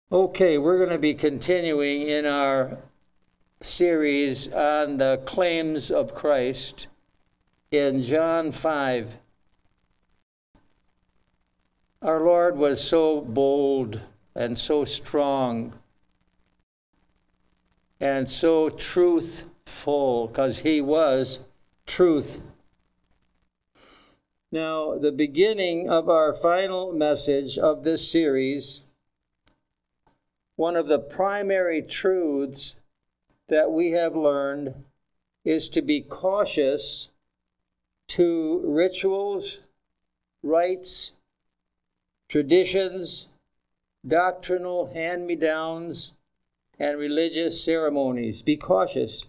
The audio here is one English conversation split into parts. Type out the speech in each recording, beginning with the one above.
Okay, we're going to be continuing in our series on the claims of Christ in John 5. Our Lord was so bold and so strong and so truthful because he was truth. Now, the beginning of our final message of this series, one of the primary truths that we have learned is to be cautious to rituals, rites, traditions, doctrinal hand-me-downs, and religious ceremonies. Be cautious.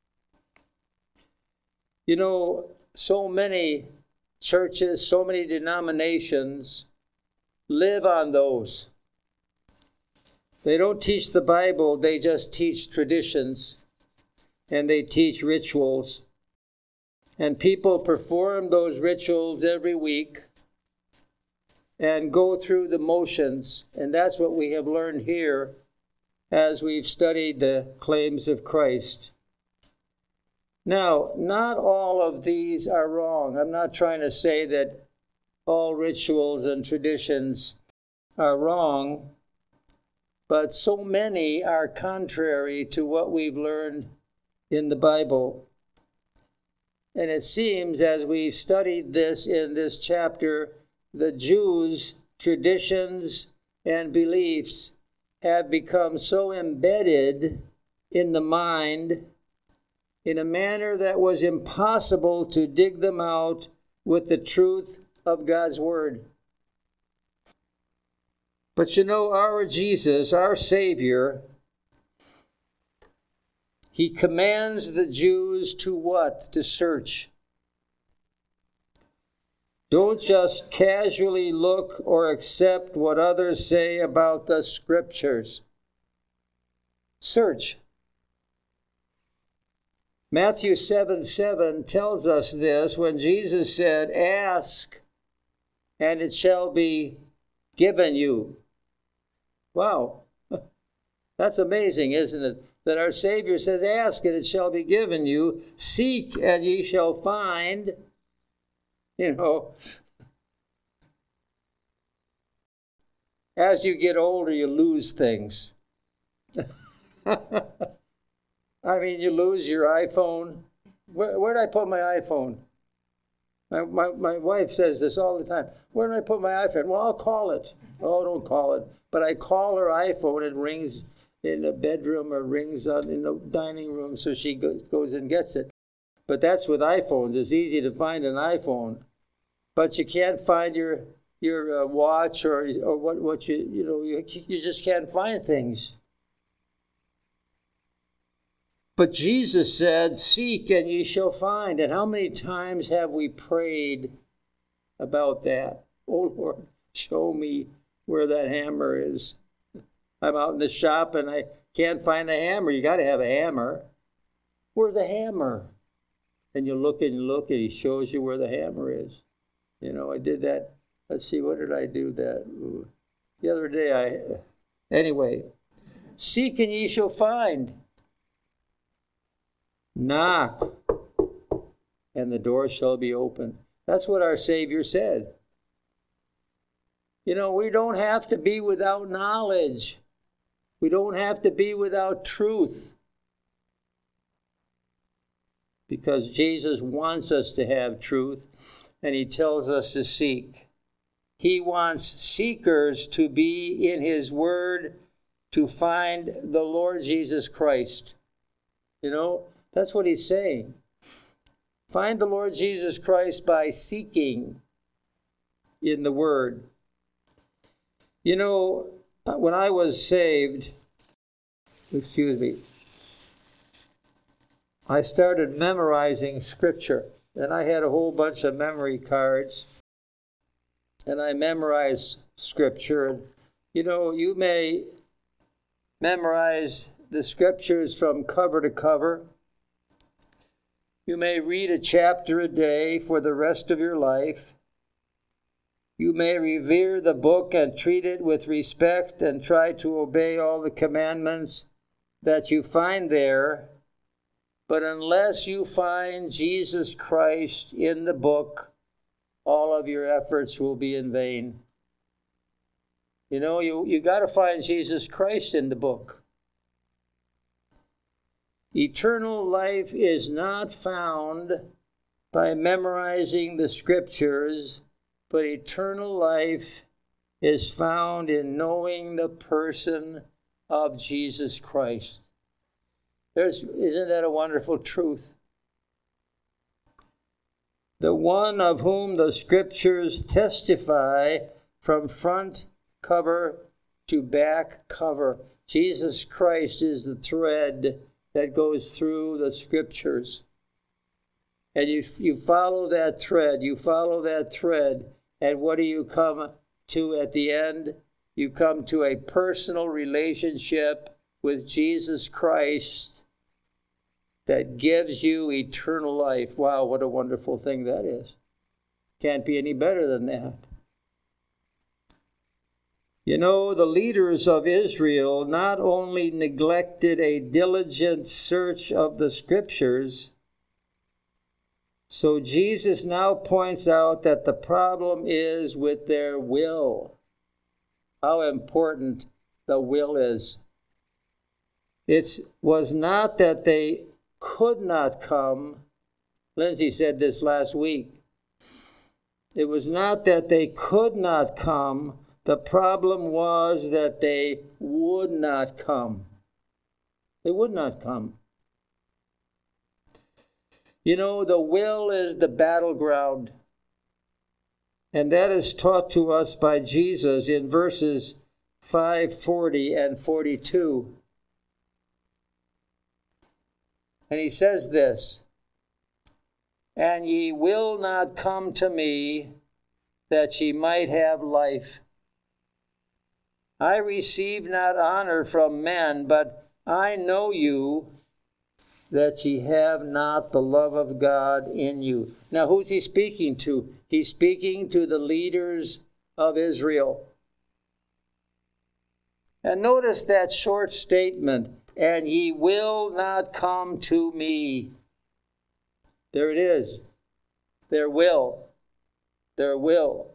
You know, so many churches, so many denominations live on those. They don't teach the Bible, they just teach traditions, and they teach rituals. And people perform those rituals every week and go through the motions. And that's what we have learned here as we've studied the claims of Christ. Now, not all of these are wrong. I'm not trying to say that all rituals and traditions are wrong. But so many are contrary to what we've learned in the Bible. And it seems, as we've studied this in this chapter, the Jews' traditions and beliefs have become so embedded in the mind in a manner that was impossible to dig them out with the truth of God's Word. But you know, our Jesus, our Savior, he commands the Jews to what? To search. Don't just casually look or accept what others say about the Scriptures. Search. Matthew 7:7 tells us this when Jesus said, "Ask, and it shall be given you." Wow, that's amazing, isn't it? That our Savior says, ask and it shall be given you. Seek and ye shall find. You know, as you get older, you lose things. I mean, you lose your iPhone. Where did I put my iPhone? My wife says this all the time. Where did I put my iPhone? Well, I'll call it. Oh, don't call it. But I call her iPhone. It rings in the bedroom or rings in the dining room, so she goes and gets it. But that's with iPhones. It's easy to find an iPhone, but you can't find your watch or what you just can't find things. But Jesus said, "Seek and ye shall find." And how many times have we prayed about that? Oh Lord, show me where that hammer is. I'm out in the shop and I can't find the hammer. You got to have a hammer. Where's the hammer? And you look and he shows you where the hammer is. You know, I did that. Let's see, what did I do that? The other day anyway, seek and ye shall find. Knock and the door shall be open. That's what our Savior said. You know, we don't have to be without knowledge. We don't have to be without truth. Because Jesus wants us to have truth, and he tells us to seek. He wants seekers to be in his word to find the Lord Jesus Christ. You know, that's what he's saying. Find the Lord Jesus Christ by seeking in the word. You know, when I was saved, I started memorizing Scripture. And I had a whole bunch of memory cards. And I memorized Scripture. And, you know, you may memorize the Scriptures from cover to cover. You may read a chapter a day for the rest of your life. You may revere the book and treat it with respect and try to obey all the commandments that you find there, but unless you find Jesus Christ in the book, all of your efforts will be in vain. You know, you got to find Jesus Christ in the book. Eternal life is not found by memorizing the scriptures, but eternal life is found in knowing the person of Jesus Christ. Isn't that a wonderful truth? The one of whom the scriptures testify from front cover to back cover. Jesus Christ is the thread that goes through the scriptures. And you follow that thread, and what do you come to at the end? You come to a personal relationship with Jesus Christ that gives you eternal life. Wow, what a wonderful thing that is. Can't be any better than that. You know, the leaders of Israel not only neglected a diligent search of the scriptures, so Jesus now points out that the problem is with their will. How important the will is. It was not that they could not come. Lindsay said this last week. It was not that they could not come. The problem was that they would not come. They would not come. You know, the will is the battleground. And that is taught to us by Jesus in verses 5:40 and 42. And he says this, "And ye will not come to me, that ye might have life. I receive not honor from men, but I know you, that ye have not the love of God in you." Now, who's he speaking to? He's speaking to the leaders of Israel. And notice that short statement, "And ye will not come to me." There it is. Their will. Their will.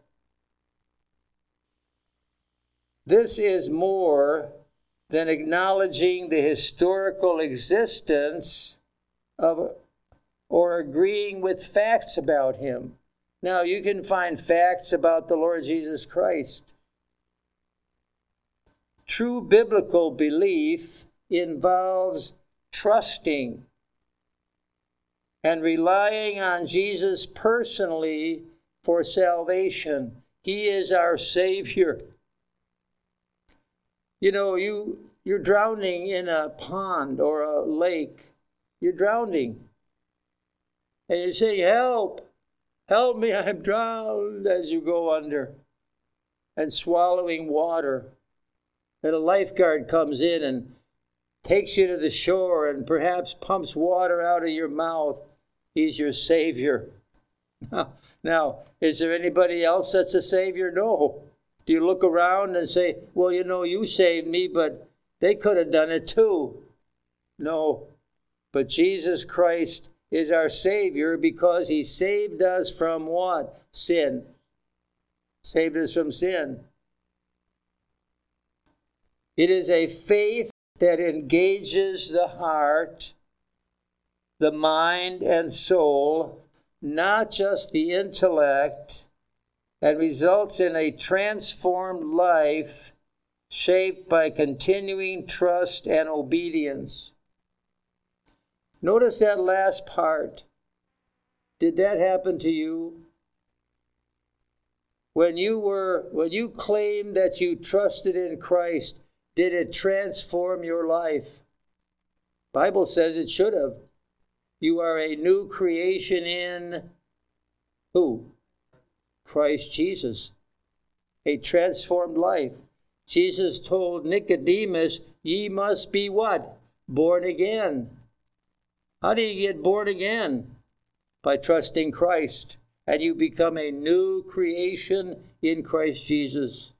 This is more than acknowledging the historical existence of or agreeing with facts about him. Now, you can find facts about the Lord Jesus Christ. True biblical belief involves trusting and relying on Jesus personally for salvation. He is our Savior. You know, you're drowning in a pond or a lake. You're drowning. And you say, "Help! Help me, I'm drowned," as you go under and swallowing water. And a lifeguard comes in and takes you to the shore and perhaps pumps water out of your mouth. He's your Savior. Now, is there anybody else that's a Savior? No. Do you look around and say, "Well, you know, you saved me, but they could have done it too"? No. But Jesus Christ is our Savior because he saved us from what? Sin. Saved us from sin. It is a faith that engages the heart, the mind, and soul, not just the intellect, and results in a transformed life shaped by continuing trust and obedience. Notice that last part. Did that happen to you? When you claimed that you trusted in Christ, did it transform your life? Bible says it should have. You are a new creation in who? Christ Jesus. A transformed life. Jesus told Nicodemus, "Ye must be" what? Born again. How do you get born again? By trusting Christ. and you become a new creation in Christ Jesus.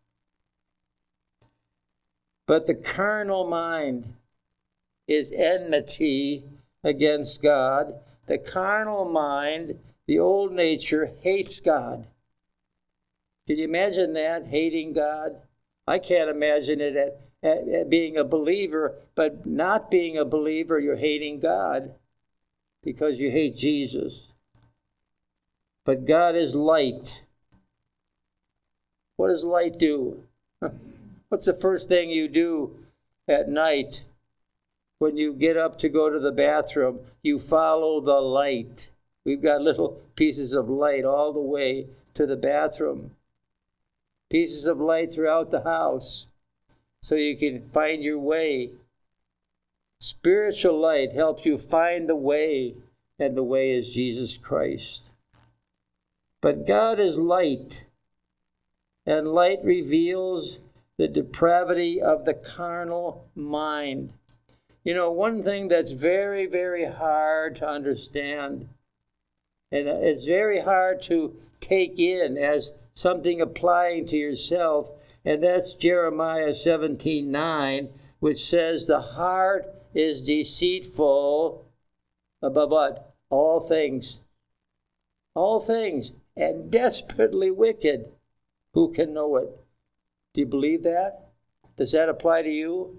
But the carnal mind is enmity against God. The carnal mind, the old nature, hates God. Can you imagine that, hating God? I can't imagine it at being a believer, but not being a believer, you're hating God because you hate Jesus. But God is light. What does light do? What's the first thing you do at night when you get up to go to the bathroom? You follow the light. We've got little pieces of light all the way to the bathroom. Pieces of light throughout the house so you can find your way. Spiritual light helps you find the way, and the way is Jesus Christ. But God is light, and light reveals the depravity of the carnal mind. You know, one thing that's very, very hard to understand, and it's very hard to take in as something applying to yourself, and that's Jeremiah 17:9, which says, the heart is deceitful above what? All things. All things. And desperately wicked. Who can know it? Do you believe that? Does that apply to you?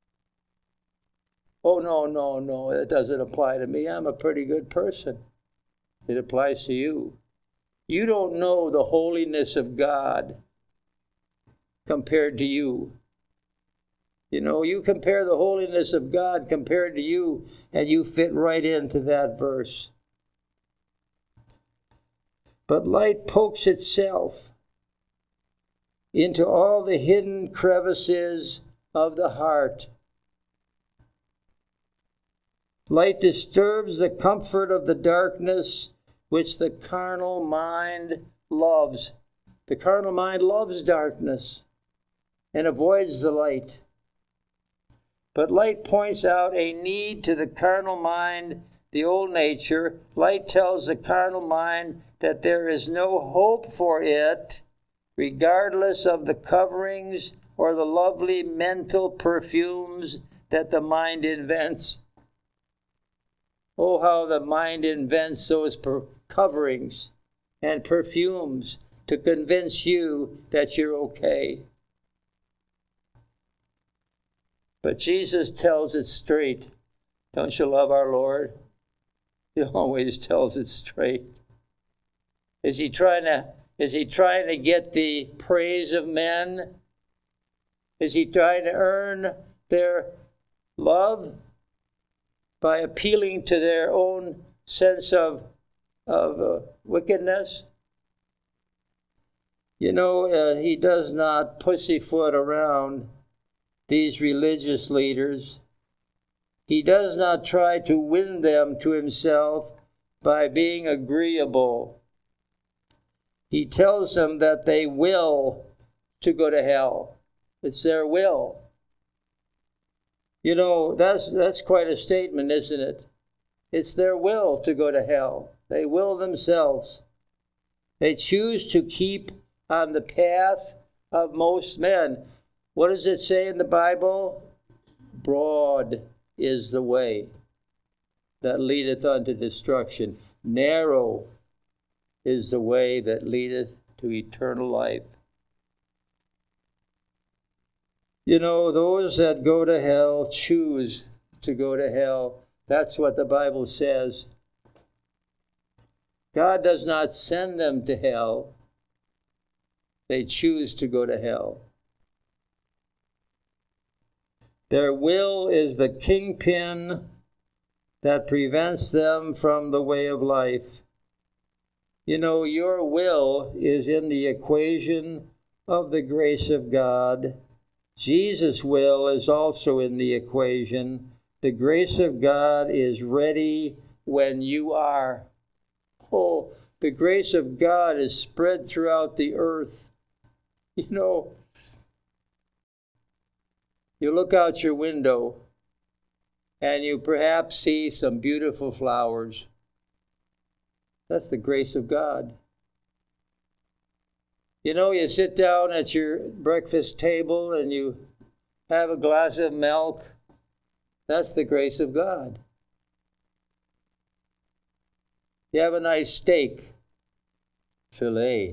Oh, no, it doesn't apply to me. I'm a pretty good person. It applies to you. You don't know the holiness of God compared to you. You know, you compare the holiness of God compared to you, and you fit right into that verse. But light pokes itself into all the hidden crevices of the heart. Light disturbs the comfort of the darkness which the carnal mind loves. The carnal mind loves darkness and avoids the light. But light points out a need to the carnal mind, the old nature. Light tells the carnal mind that there is no hope for it, regardless of the coverings or the lovely mental perfumes that the mind invents. Oh, how the mind invents those coverings and perfumes to convince you that you're okay. But Jesus tells it straight. Don't you love our Lord? He always tells it straight. Is he trying to get the praise of men? Is he trying to earn their love by appealing to their own sense of wickedness? You know, he does not pussyfoot around these religious leaders. He does not try to win them to himself by being agreeable. He tells them that they will to go to hell. It's their will. You know, that's quite a statement, isn't it? It's their will to go to hell. They will themselves. They choose to keep on the path of most men. What does it say in the Bible? Broad is the way that leadeth unto destruction. Narrow is the way that leadeth to eternal life. You know, those that go to hell choose to go to hell. That's what the Bible says. God does not send them to hell. They choose to go to hell. Their will is the kingpin that prevents them from the way of life. You know, your will is in the equation of the grace of God. Jesus' will is also in the equation. The grace of God is ready when you are. Oh, the grace of God is spread throughout the earth. You know, you look out your window and you perhaps see some beautiful flowers. That's the grace of God. You know, you sit down at your breakfast table and you have a glass of milk. That's the grace of God. You have a nice steak, filet.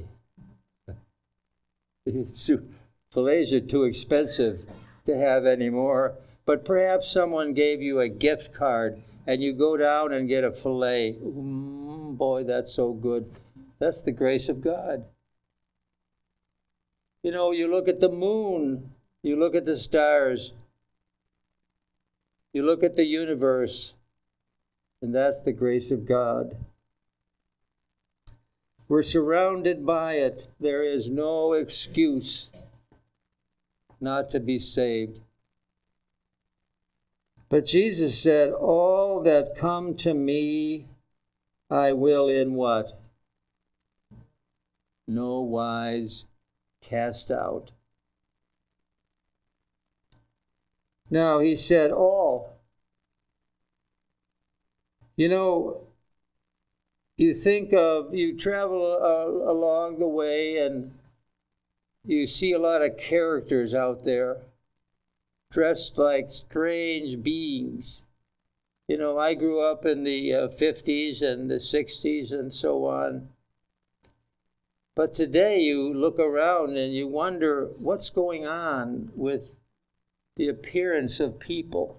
Fillets are too expensive to have anymore, but perhaps someone gave you a gift card and you go down and get a filet. Boy, that's so good. That's the grace of God. You know, you look at the moon, you look at the stars, you look at the universe, and that's the grace of God. We're surrounded by it. There is no excuse not to be saved. But Jesus said, all that come to me, I will in what? No wise cast out. Now, he said all. You know, you travel along the way and you see a lot of characters out there dressed like strange beings. You know, I grew up in the 50s and the 60s and so on. But today you look around and you wonder what's going on with the appearance of people.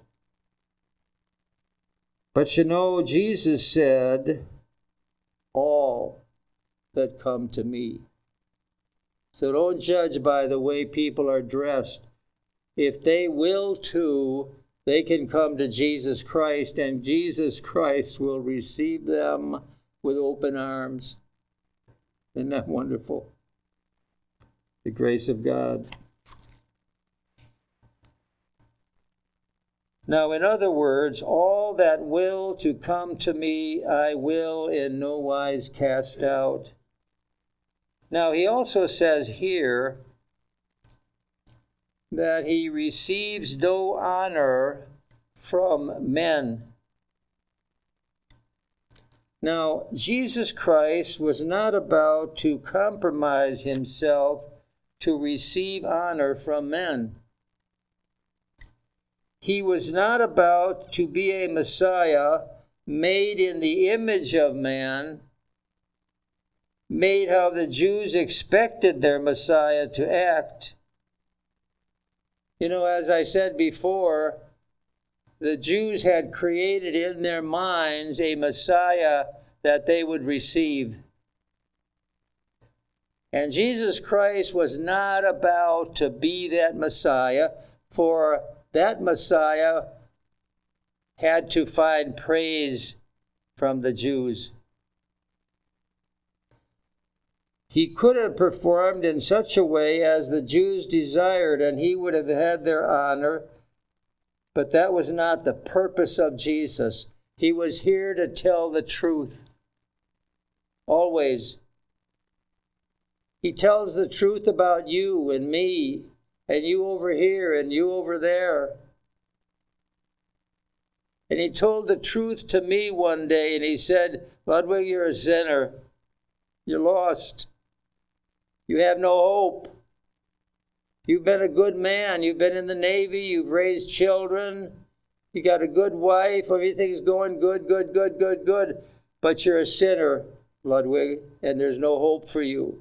But you know, Jesus said, all that come to me. So don't judge by the way people are dressed. If they will to, they can come to Jesus Christ, and Jesus Christ will receive them with open arms. Isn't that wonderful? The grace of God. Now, in other words, all that will to come to me, I will in no wise cast out. Now, he also says here that he receives no honor from men. Now, Jesus Christ was not about to compromise himself to receive honor from men. He was not about to be a Messiah made in the image of man, made how the Jews expected their Messiah to act. You know, as I said before, the Jews had created in their minds a Messiah that they would receive. And Jesus Christ was not about to be that Messiah, for that Messiah had to find praise from the Jews. He could have performed in such a way as the Jews desired, and he would have had their honor, but that was not the purpose of Jesus. He was here to tell the truth. Always. He tells the truth about you and me, and you over here and you over there. And he told the truth to me one day, and he said, Ludwig, you're a sinner. You're lost. You have no hope. You've been a good man. You've been in the Navy. You've raised children. You got a good wife. Everything's going good. But you're a sinner, Ludwig, and there's no hope for you.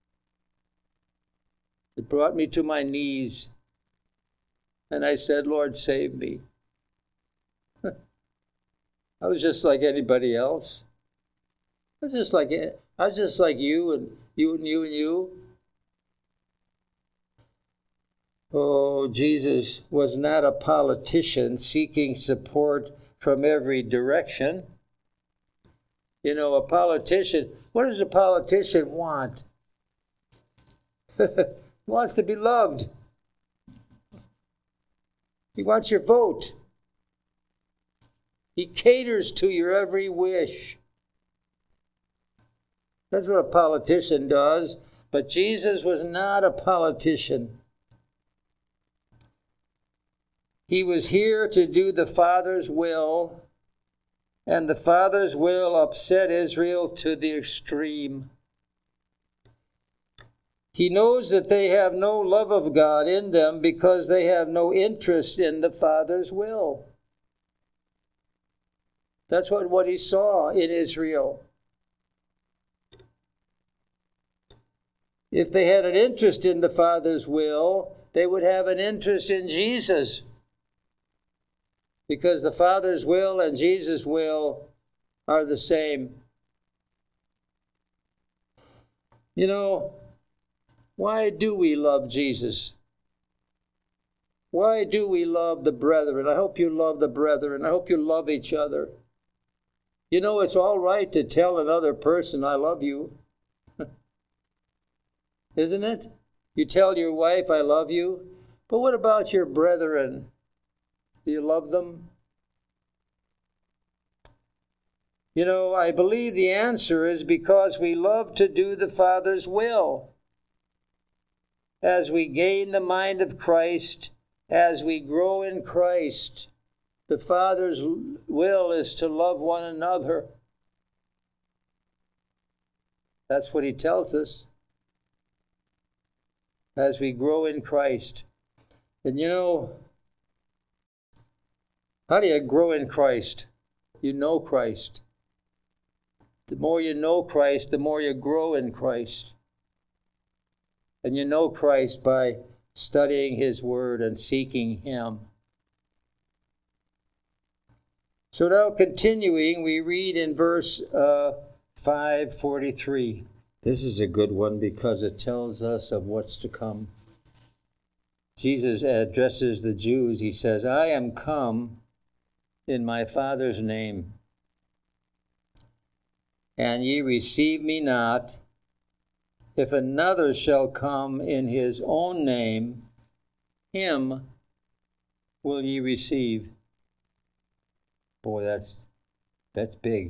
It brought me to my knees. And I said, Lord, save me. I was just like anybody else. I was just like you and you and you and you. Oh, Jesus was not a politician seeking support from every direction. You know, a politician, what does a politician want? He wants to be loved. He wants your vote. He caters to your every wish. That's what a politician does. But Jesus was not a politician. He was here to do the Father's will, and the Father's will upset Israel to the extreme. He knows that they have no love of God in them because they have no interest in the Father's will. That's what he saw in Israel. If they had an interest in the Father's will, they would have an interest in Jesus. Because the Father's will and Jesus' will are the same. You know, why do we love Jesus? Why do we love the brethren? I hope you love the brethren. I hope you love each other. You know, it's all right to tell another person, I love you. Isn't it? You tell your wife, I love you. But what about your brethren? Do you love them? You know, I believe the answer is because we love to do the Father's will. As we gain the mind of Christ, as we grow in Christ, the Father's will is to love one another. That's what he tells us. As we grow in Christ. And you know, how do you grow in Christ? You know Christ. The more you know Christ, the more you grow in Christ. And you know Christ by studying his word and seeking him. So now continuing, we read in verse 5:43. This is a good one because it tells us of what's to come. Jesus addresses the Jews. He says, I am come in my Father's name, and ye receive me not. If another shall come in his own name, him will ye receive. Boy, that's big.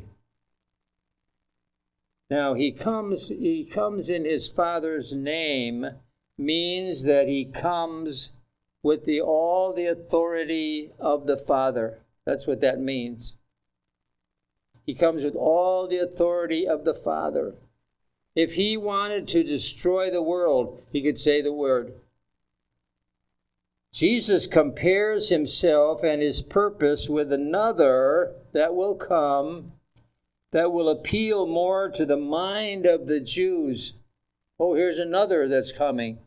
Now, he comes in his Father's name means that he comes with all the authority of the Father. That's what that means. He comes with all the authority of the Father. If he wanted to destroy the world, he could say the word. Jesus compares himself and his purpose with another that will come, that will appeal more to the mind of the Jews. Oh, here's another that's coming.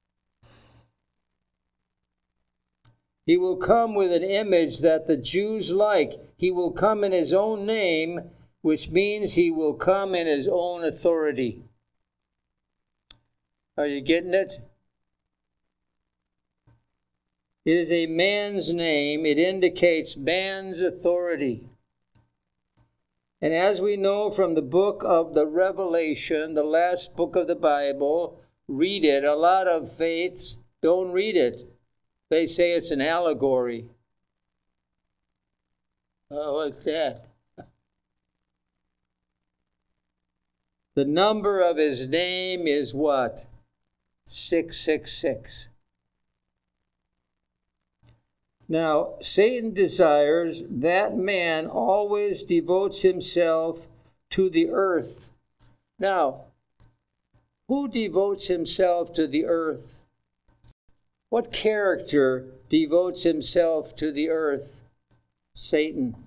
He will come with an image that the Jews like. He will come in his own name, which means he will come in his own authority. Are you getting it? It is a man's name. It indicates man's authority. And as we know from the book of the Revelation, the last book of the Bible, read it. A lot of faiths don't read it. They say it's an allegory. Oh, what's that? The number of his name is what? 666. Now, Satan desires that man always devotes himself to the earth. Now, who devotes himself to the earth? What character devotes himself to the earth? Satan.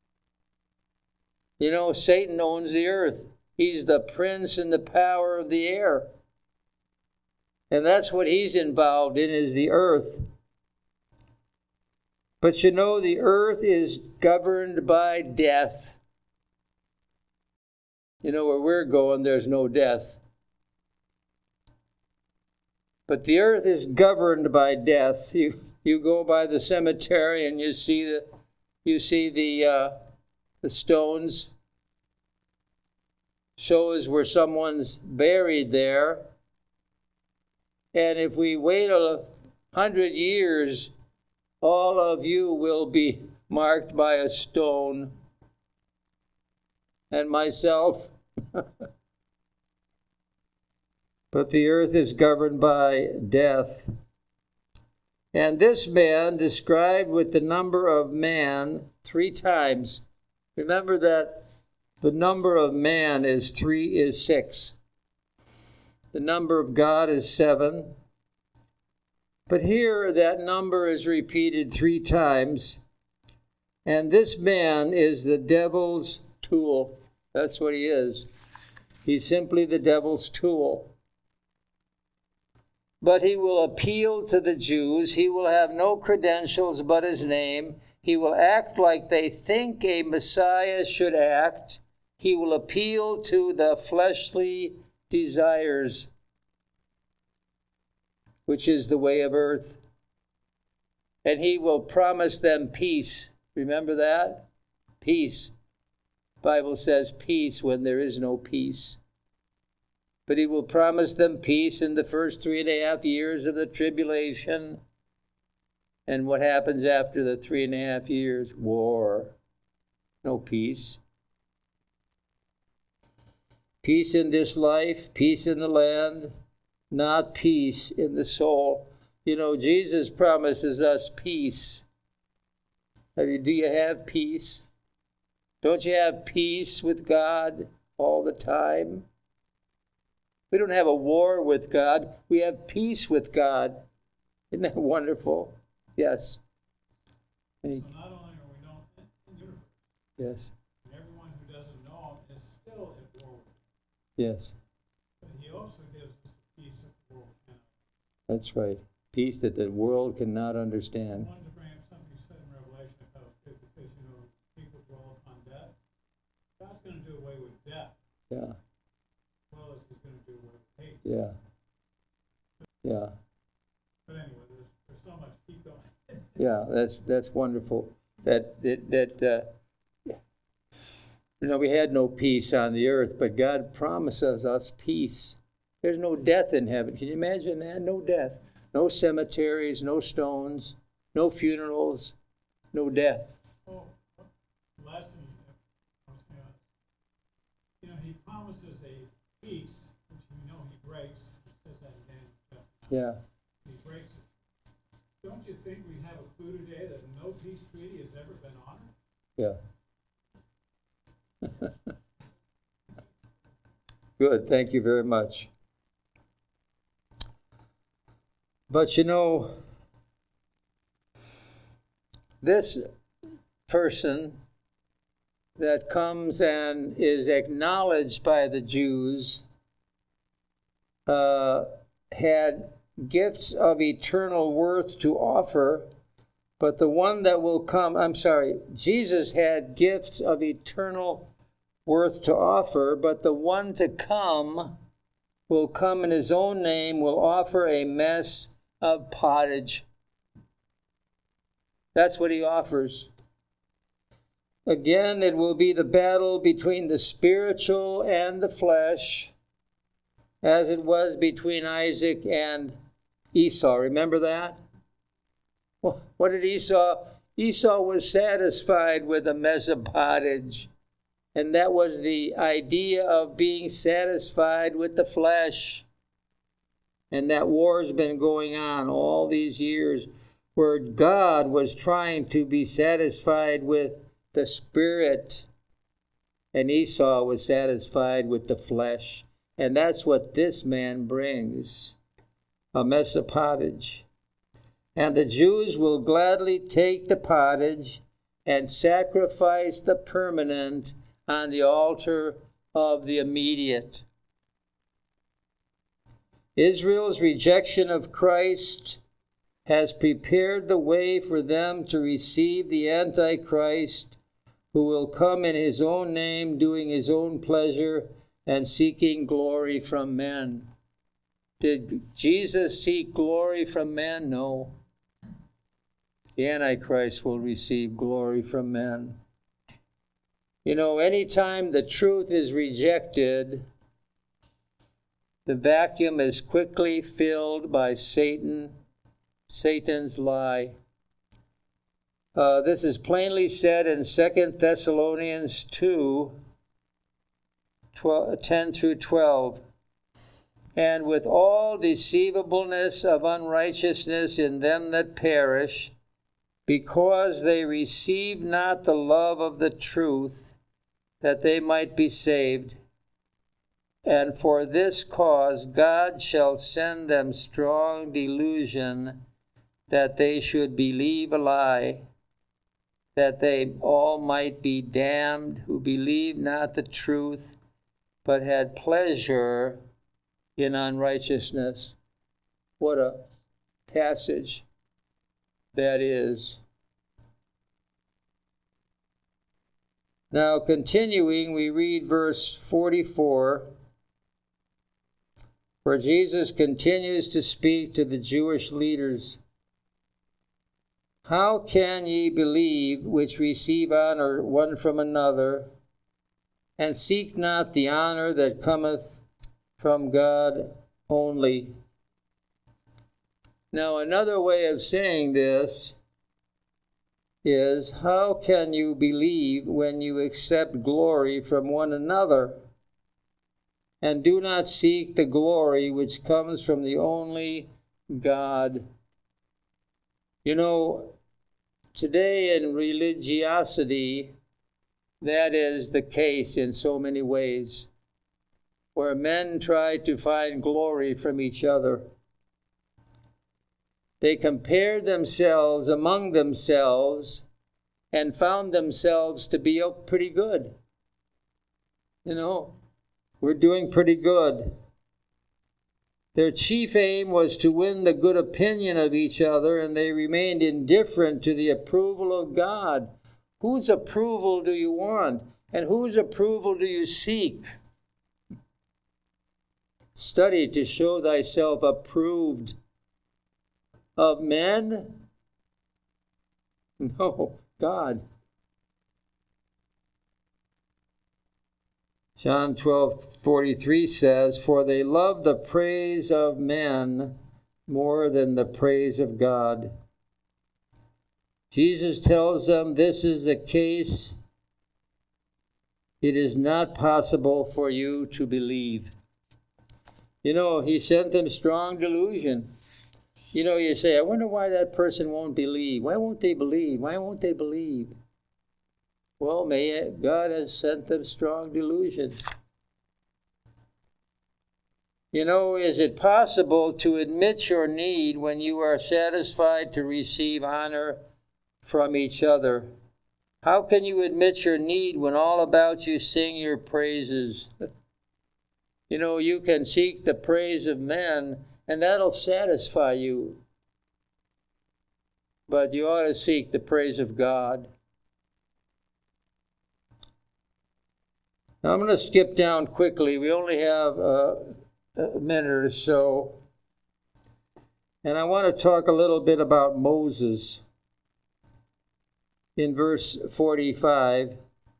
You know, Satan owns the earth. He's the prince and the power of the air. And that's what he's involved in, is the earth. But you know, the earth is governed by death. You know, where we're going, there's no death. But the earth is governed by death. You go by the cemetery and you see the stones. Shows where someone's buried there. And if we wait 100 years, all of you will be marked by a stone. And myself. But the earth is governed by death. And this man described with the number of man 3 times. Remember that the number of man is 6. The number of God is 7. But here that number is repeated 3 times. And this man is the devil's tool. That's what he is. He's simply the devil's tool. But he will appeal to the Jews. He will have no credentials but his name. He will act like they think a Messiah should act. He will appeal to the fleshly desires, which is the way of earth. And he will promise them peace. Remember that? Peace. The Bible says peace when there is no peace. But he will promise them peace in the first 3.5 years of the tribulation. And what happens after the 3.5 years? War. No peace. Peace in this life, peace in the land, not peace in the soul. You know, Jesus promises us peace. Do you have peace? Don't you have peace with God all the time? We don't have a war with God. We have peace with God. Isn't that wonderful? Yes. So not only are we known in the universe, yes. everyone who doesn't know him is still at war. Yes. But he also gives us the peace that the world cannot. That's right. Peace that the world cannot understand. I wanted to bring up something you said in Revelation I thought was good because, you know, people dwell upon death. God's going to do away with death. Yeah. As well as he's going to do away with hate. Yeah. Yeah. But anyway, there's so much. Keep going. Yeah, that's wonderful. You know, we had no peace on the earth, but God promises us peace. There's no death in heaven. Can you imagine that? No death. No cemeteries, no stones, no funerals, no death. Oh, lesson. You know, he promises a peace, which we know he breaks. He says that again. Yeah. He breaks it. Don't you think we have a clue today that no peace treaty has ever been honored? Yeah. Good, thank you very much. But you know, this person that comes and is acknowledged by the Jews had gifts of eternal worth to offer, but the one that will come, Jesus had gifts of eternal worth to offer, but the one to come will come in his own name, will offer a mess of pottage. That's what he offers. Again, it will be the battle between the spiritual and the flesh, as it was between Isaac and Esau. Remember that? Well, what did Esau? Esau was satisfied with a mess of pottage. And that was the idea of being satisfied with the flesh. And that war has been going on all these years, where God was trying to be satisfied with the spirit, and Esau was satisfied with the flesh. And that's what this man brings, a mess of pottage. And the Jews will gladly take the pottage and sacrifice the permanent on the altar of the immediate. Israel's rejection of Christ has prepared the way for them to receive the Antichrist, who will come in his own name, doing his own pleasure and seeking glory from men. Did Jesus seek glory from men? No. The Antichrist will receive glory from men. You know, anytime the truth is rejected, the vacuum is quickly filled by Satan's lie. This is plainly said in 2 Thessalonians 2, 10 through 12. And with all deceivableness of unrighteousness in them that perish, because they receive not the love of the truth, that they might be saved. And for this cause God shall send them strong delusion, that they should believe a lie, that they all might be damned who believed not the truth, but had pleasure in unrighteousness. What a passage that is. Now, continuing, we read verse 44, where Jesus continues to speak to the Jewish leaders. How can ye believe which receive honor one from another, and seek not the honor that cometh from God only? Now, another way of saying this is, how can you believe when you accept glory from one another, and do not seek the glory which comes from the only God? You know, today in religiosity, that is the case in so many ways, where men try to find glory from each other. They compared themselves among themselves and found themselves to be pretty good. You know, we're doing pretty good. Their chief aim was to win the good opinion of each other, and they remained indifferent to the approval of God. Whose approval do you want? And whose approval do you seek? Study to show thyself approved of men? No, God. John 12:43 says, for they love the praise of men more than the praise of God. Jesus tells them this is the case. It is not possible for you to believe. You know, he sent them strong delusion. You know, you say, I wonder why that person won't believe. Why won't they believe? Why won't they believe? Well, God has sent them strong delusion. You know, is it possible to admit your need when you are satisfied to receive honor from each other? How can you admit your need when all about you sing your praises? You know, you can seek the praise of men, and that'll satisfy you. But you ought to seek the praise of God. Now I'm going to skip down quickly. We only have a minute or so. And I want to talk a little bit about Moses. In verse 45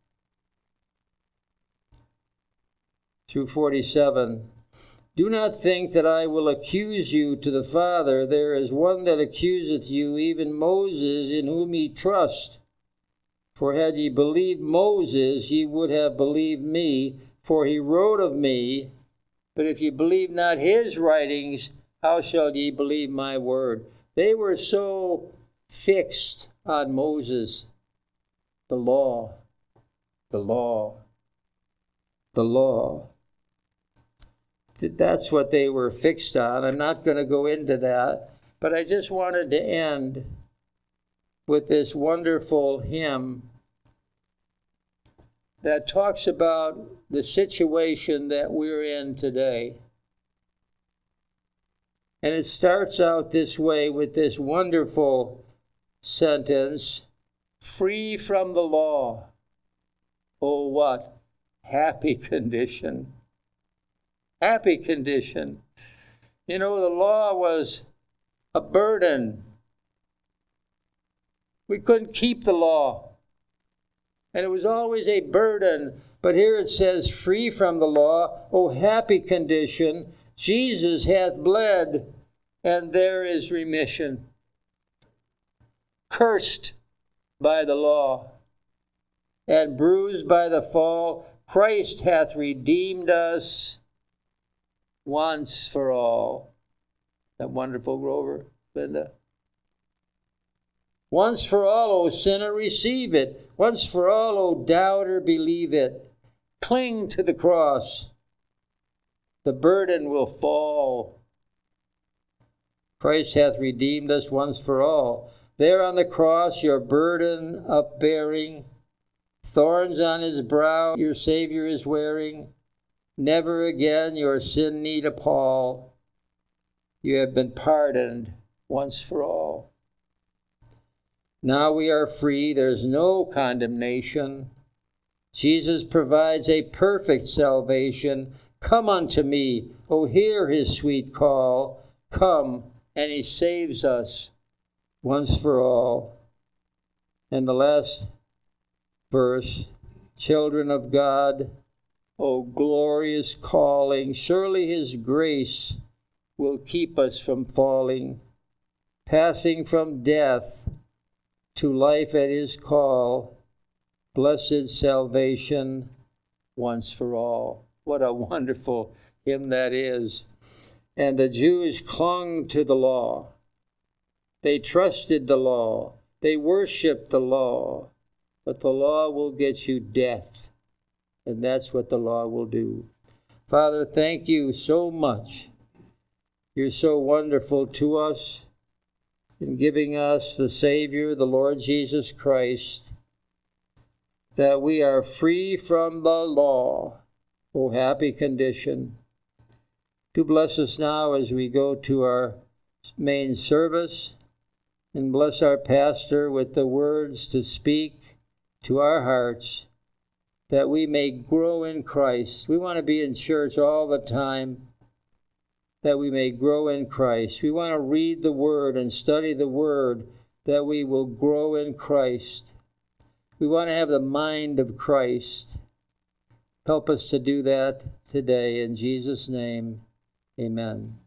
through 47. Do not think that I will accuse you to the Father. There is one that accuseth you, even Moses, in whom ye trust. For had ye believed Moses, ye would have believed me, for he wrote of me. But if ye believe not his writings, how shall ye believe my word? They were so fixed on Moses. The law, the law, the law. That's what they were fixed on. I'm not going to go into that, but I just wanted to end with this wonderful hymn that talks about the situation that we're in today. And it starts out this way with this wonderful sentence, free from the law. Oh, what happy condition. Happy condition. You know, the law was a burden. We couldn't keep the law. And it was always a burden. But here it says, free from the law, oh happy condition, Jesus hath bled, and there is remission. Cursed by the law, and bruised by the fall, Christ hath redeemed us once for all. That wonderful, Grover, Linda. Once for all, O sinner, receive it. Once for all, O doubter, believe it. Cling to the cross. The burden will fall. Christ hath redeemed us once for all. There on the cross, your burden upbearing, thorns on his brow your Savior is wearing. Never again your sin need appall. You have been pardoned once for all. Now we are free. There's no condemnation. Jesus provides a perfect salvation. Come unto me. Oh, hear his sweet call. Come, and he saves us once for all. And the last verse, children of God, oh, glorious calling. Surely his grace will keep us from falling, passing from death to life at his call. Blessed salvation once for all. What a wonderful hymn that is. And the Jews clung to the law. They trusted the law. They worshiped the law. But the law will get you death. And that's what the law will do. Father, thank you so much. You're so wonderful to us in giving us the Savior, the Lord Jesus Christ, that we are free from the law. Oh, happy condition. Do bless us now as we go to our main service, and bless our pastor with the words to speak to our hearts, that we may grow in Christ. We want to be in church all the time, that we may grow in Christ. We want to read the Word and study the Word, that we will grow in Christ. We want to have the mind of Christ. Help us to do that today. In Jesus' name, amen.